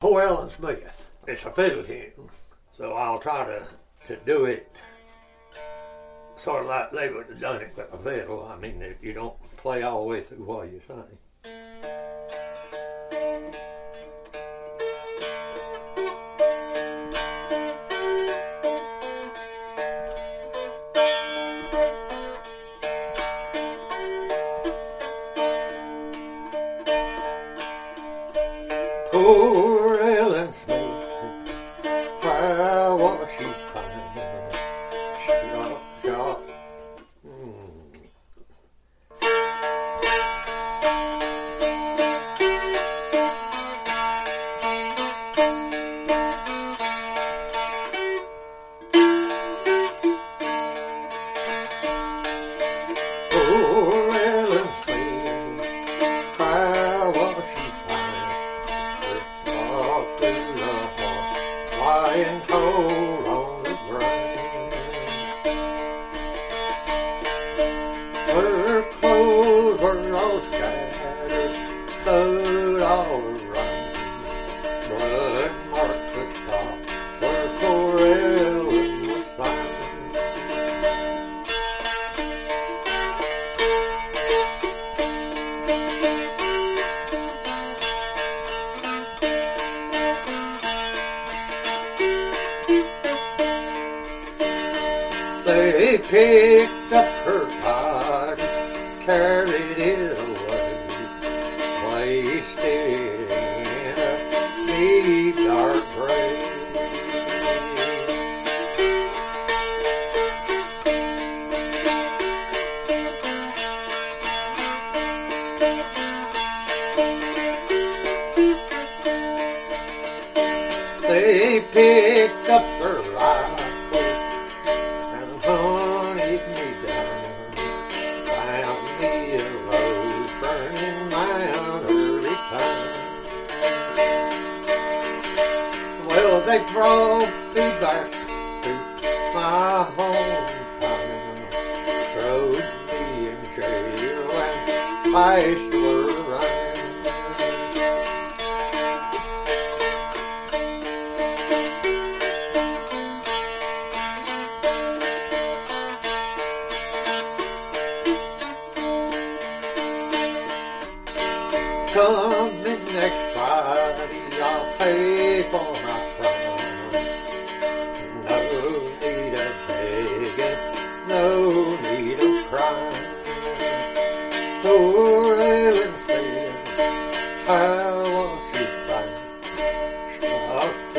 Howell and Smith. It's a fiddle tune, so I'll try to do it sort of like they would have done it with a fiddle. I mean, you don't play all the way through while you sing. Poor Ellen Smith, how was she fine? Shot. Poor Ellen Smith, how was she lying cold on the ground. Her clothes were all scattered, blood all around. Blood marked the spot where poor Ellen was found. They picked up her body, carried it away, placed it in a deep dark grave. They picked up her rifle and hunted me down, found me a low burning mound early time. Well, they brought me back to my hometown, threw me in jail and passed word around. Come in next Friday, I'll pay for my crime. No need of begging, no need of crying. Poor Ellen said, how was she fine?